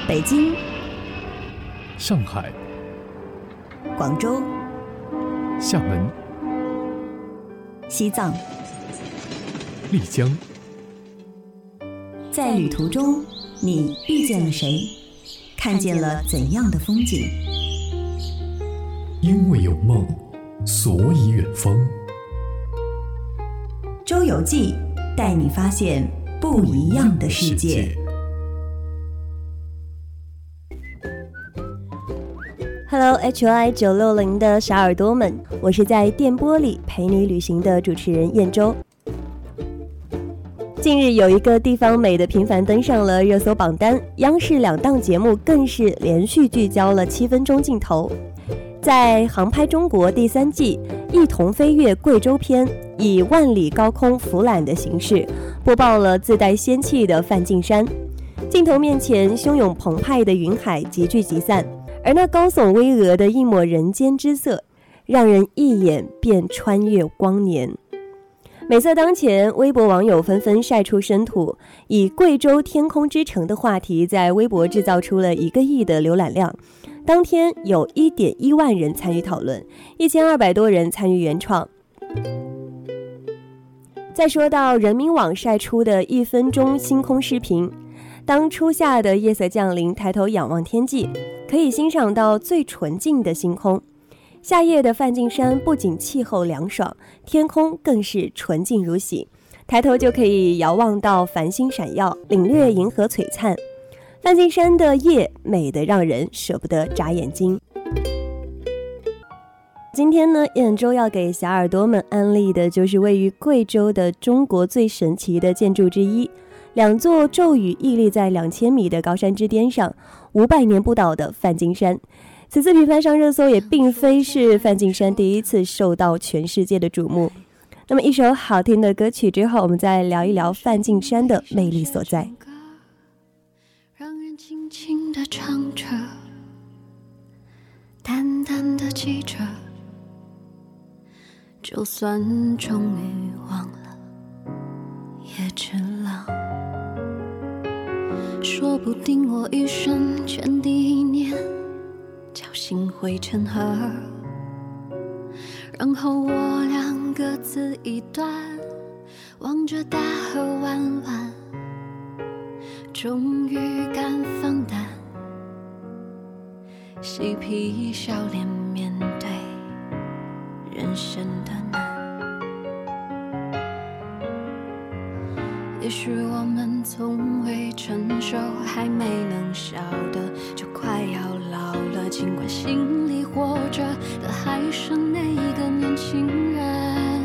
北京、 上海、 广州、 厦门、 西藏， 丽江。 在旅途中，你遇见了谁？看见了怎样的风景？ 因为有梦，所以远方。 周游记带你发现不一样的世界。Hello HY 960的小耳朵们，我是在电波里陪你旅行的主持人燕周。近日有一个地方美的频繁登上了热搜榜单，央视2档节目更是连续聚焦了7分钟镜头。在航拍中国第3季一同飞越贵州篇，以万里高空俯览的形式播报了自带仙气的梵净山。镜头面前汹涌澎湃的云海急聚集散，而那高耸巍峨的一抹人间之色，让人一眼便穿越光年。美色当前，微博网友纷纷晒出生图，以贵州天空之城的话题在微博制造出了1个亿的浏览量。当天有 1.1 万人参与讨论，1200多人参与原创。再说到人民网晒出的1分钟星空视频，当初夏的夜色降临，抬头仰望天际，可以欣赏到最纯净的星空。夏夜的梵净山不仅气候凉爽，天空更是纯净如洗，抬头就可以遥望到繁星闪耀，领略银河璀璨。梵净山的夜美得让人舍不得眨眼睛。今天呢，燕周要给小耳朵们安利的就是位于贵州的中国最神奇的建筑之一，2座骤雨屹立在2000米的高山之巅上，500年不倒的梵净山。此次频繁上热搜也并非是梵净山第一次受到全世界的瞩目。那么一首好听的歌曲之后，我们再聊一聊梵净山的魅力所在。 让人轻轻地唱着，淡淡的记着，就算终于忘了也值了。说不定我一生前第一年侥幸会成河，然后我俩各自一端，望着大河弯弯，终于敢放胆，嬉皮笑脸面对人生的难。也许我们从未成熟，还没能晓得就快要老了，尽管心里活着的还是那个年轻人，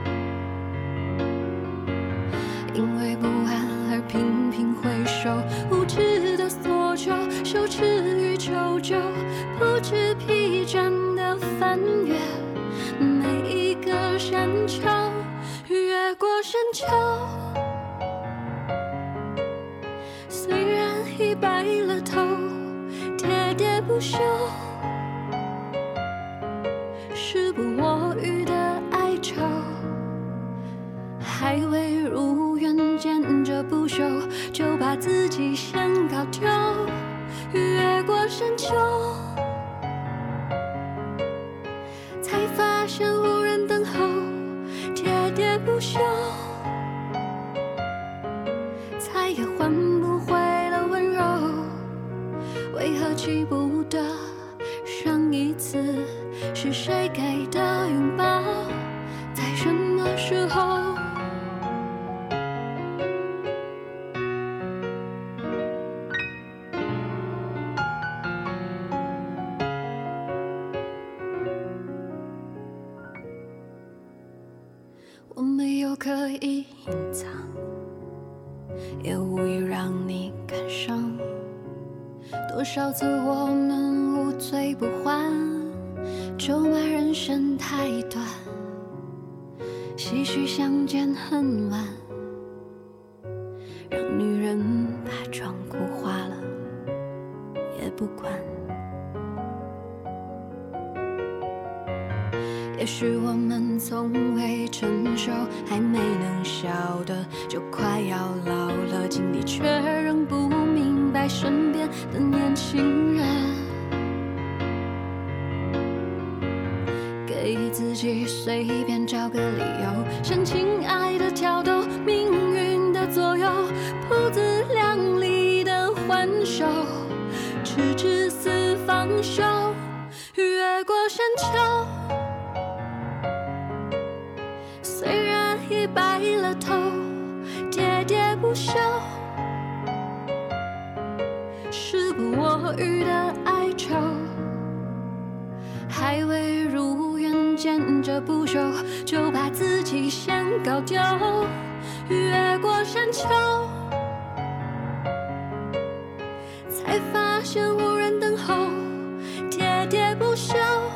因为不安而频频回首，无知的索求，羞耻与求救，不知疲倦的翻越每一个山丘，越过山丘，虽然已白了头，喋喋不休，时不我予的哀愁，还未如愿见着不朽，就把自己先搞丢，越过山丘，才发现无人等候，喋喋不休，再也换不回了温柔，为何记不得上一次是谁给的拥抱，在什么时候？我没有刻意隐藏，也无意让你感伤，多少次我们无醉不欢，咒骂人生太短，唏嘘相见恨晚，让女人把妆哭花了也不管。也许我们从未成熟，还没能晓得就快要老了，尽力却仍不明白待身边的年轻人，给自己随便找个理由，向亲爱的挑逗命运的左右，不自量力的还手，直至死方休，越过山丘。虽然已白了头，喋喋不休，时不我予的哀愁，还未如愿见着不朽，就把自己先搞丢。越过山丘，才发现无人等候，喋喋不休，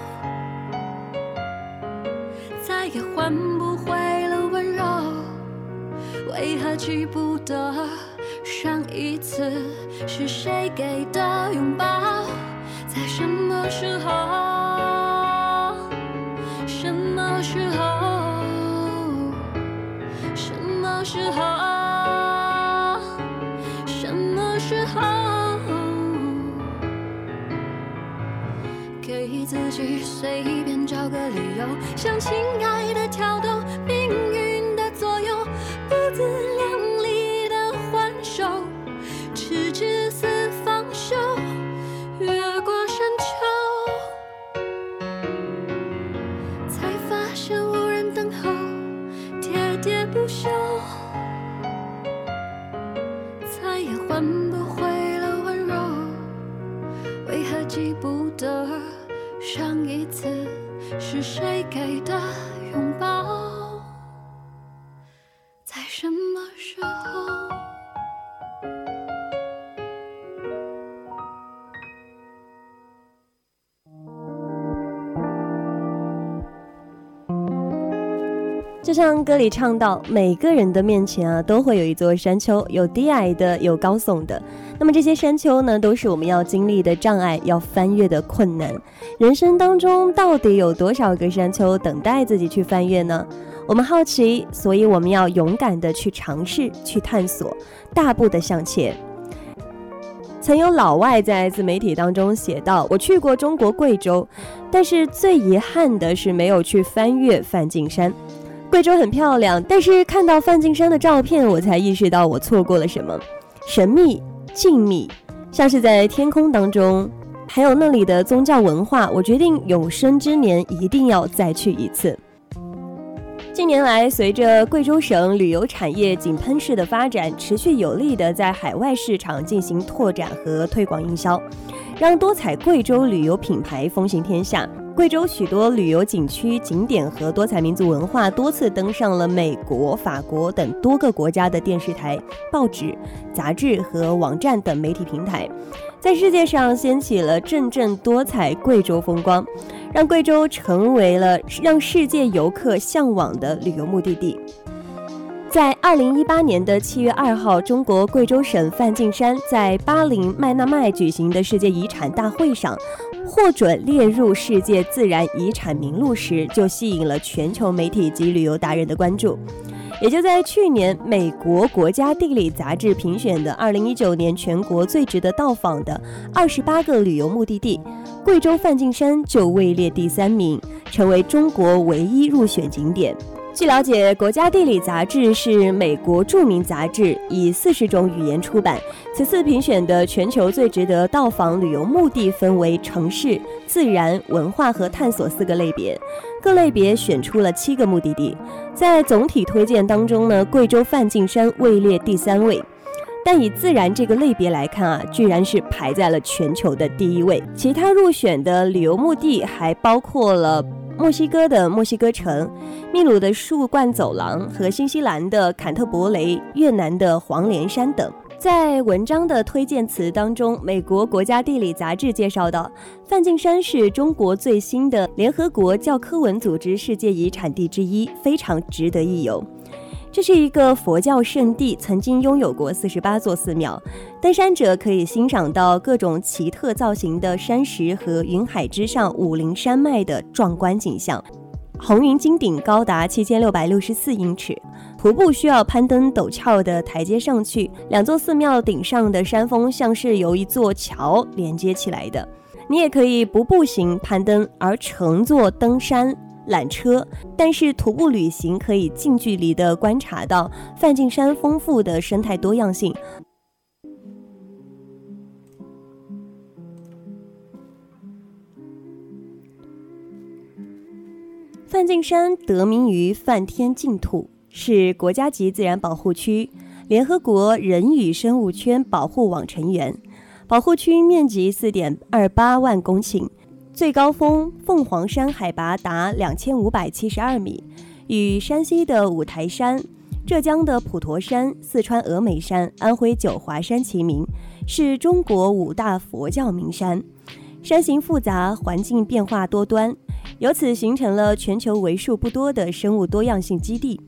再也换不回了温柔。为何记不得上一次是谁给的拥抱？在什么时候？什么时候？什么时候？什么时候？给自己随便找个理由，向亲爱的挑逗命运的左右，不自量力的还手，直至死方休，越过山丘，才发现无人等候，喋喋不休，再也换不回了温柔。为何记不得上一次是谁给的拥抱？在什么时候？ 就像歌里唱到，每个人的面前啊，都会有一座山丘，有低矮的，有高耸的。那么这些山丘呢，都是我们要经历的障碍，要翻越的困难。人生当中到底有多少个山丘等待自己去翻越呢？我们好奇，所以我们要勇敢的去尝试，去探索，大步的向前。曾有老外在自媒体当中写道，我去过中国贵州，但是最遗憾的是没有去翻越梵净山。贵州很漂亮，但是看到梵净山的照片，我才意识到我错过了什么。神秘、静谧，像是在天空当中，还有那里的宗教文化，我决定有生之年一定要再去一次。近年来，随着贵州省旅游产业井喷式的发展，持续有力的在海外市场进行拓展和推广营销，让多彩贵州旅游品牌风行天下。贵州许多旅游景区、景点和多彩民族文化多次登上了美国、法国等多个国家的电视台、报纸、杂志和网站等媒体平台，在世界上掀起了阵阵多彩贵州风光，让贵州成为了让世界游客向往的旅游目的地。在2018年的7月2号，中国贵州省梵净山在巴林麦纳麦举行的世界遗产大会上获准列入世界自然遗产名录时，就吸引了全球媒体及旅游达人的关注。也就在去年，美国国家地理杂志评选的2019年全国最值得到访的28个旅游目的地，贵州梵净山就位列第3名，成为中国唯一入选景点。据了解，国家地理杂志是美国著名杂志，以40种语言出版。此次评选的全球最值得到访旅游目的分为城市、自然、文化和探索4个类别，各类别选出了7个目的地。在总体推荐当中呢，贵州梵净山位列第3位。但以自然这个类别来看啊，居然是排在了全球的第1位。其他入选的旅游目的还包括了墨西哥的墨西哥城、秘鲁的树冠走廊和新西兰的坎特伯雷、越南的黄连山等。在文章的推荐词当中，美国国家地理杂志介绍到，梵净山是中国最新的联合国教科文组织世界遗产地之一，非常值得一游。这是一个佛教圣地，曾经拥有过48座寺庙，登山者可以欣赏到各种奇特造型的山石和云海之上武陵山脉的壮观景象。 红云金顶高达7664英尺，徒步需要攀登陡峭的台阶上去，两座寺庙顶上的山峰像是由一座桥连接起来的。你也可以不步行攀登，而乘坐登山缆车，但是徒步旅行可以近距离地观察到梵净山丰富的生态多样性。梵净山得名于梵天净土，是国家级自然保护区，联合国人与生物圈保护网成员。保护区面积 4.28 万公顷，最高峰凤凰山海拔达2572米，与山西的五台山、浙江的普陀山、四川峨眉山、安徽九华山齐名，是中国5大佛教名山。山形复杂，环境变化多端，由此形成了全球为数不多的生物多样性基地。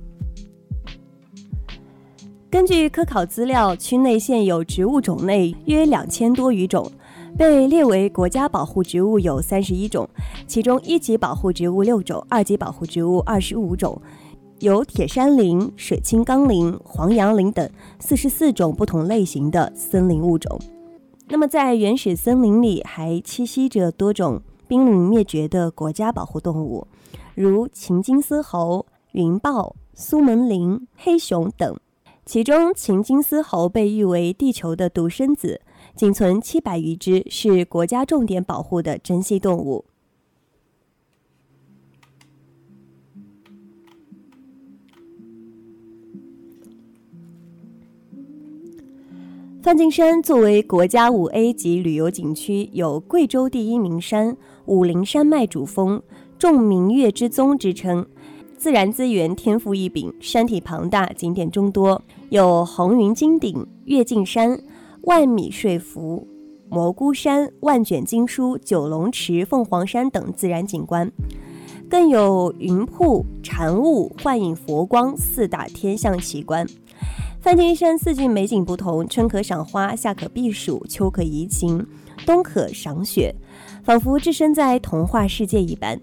根据科考资料，区内现有植物种类约2000多余种，被列为国家保护植物有31种，其中1级保护植物6种，2级保护植物25种，有铁杉林、水青冈林、黄杨林等44种不同类型的森林物种。那么在原始森林里还栖息着多种濒临灭绝的国家保护动物，如秦金丝猴、云豹、苏门羚、黑熊等。其中秦金丝猴被誉为地球的独生子，仅存700余只，是国家重点保护的珍稀动物。梵净山作为国家5A 级旅游景区，有贵州第一名山、武陵山脉主峰、众明月之宗之称，自然资源天赋异禀，山体庞大，景点众多，有红云金顶、月镜山、万米睡符、蘑菇山、万卷经书、九龙池、凤凰山等自然景观，更有云瀑、禅雾、幻影佛光4大天象奇观。梵净山四季美景不同，春可赏花，夏可避暑，秋可怡情，冬可赏雪，仿佛置身在童话世界一般。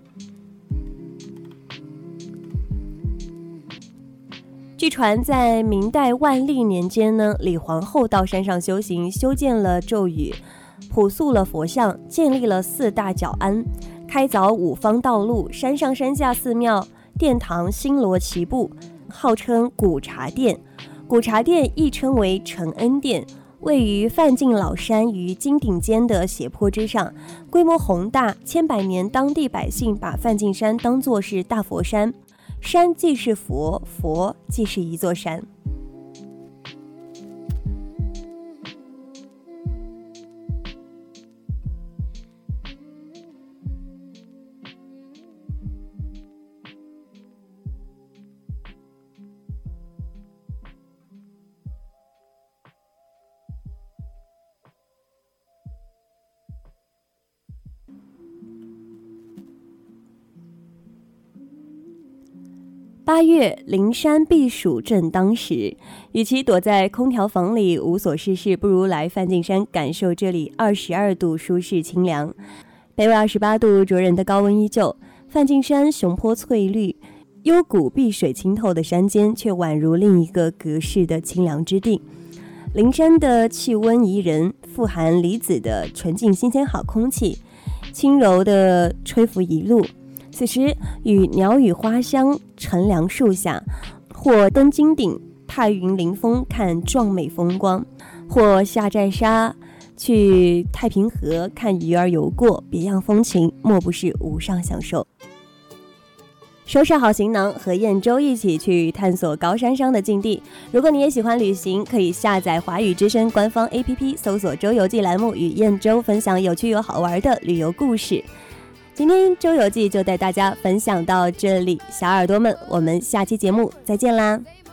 据传在明代万历年间呢，李皇后到山上修行，修建了咒语，朴塑了佛像，建立了4大角庵，开凿5方道路，山上山下寺庙殿堂星罗棋布，号称古茶殿。古茶殿亦称为承恩殿，位于梵净老山与金顶间的斜坡之上，规模宏大，千百年当地百姓把梵净山当作是大佛山，山既是佛，佛既是一座山。8月，灵山避暑正当时，与其躲在空调房里无所事事，不如来梵净山感受这里22度舒适清凉。北纬28度灼人的高温依旧，梵净山雄坡翠绿，幽谷碧水清透的山间却宛如另一个隔世的清凉之地。灵山的气温宜人，富含离子的纯净新鲜好空气，轻柔的吹拂一路。此时与鸟语花香，乘凉树下，或登金顶踏云临峰看壮美风光，或下寨沙去太平河看鱼儿游过，别样风情莫不是无上享受。收拾好行囊，和燕州一起去探索高山上的境地。如果你也喜欢旅行，可以下载华语之声官方 APP， 搜索周游记栏目，与燕州分享有趣又好玩的旅游故事。今天周游记就带大家分享到这里，小耳朵们，我们下期节目再见啦。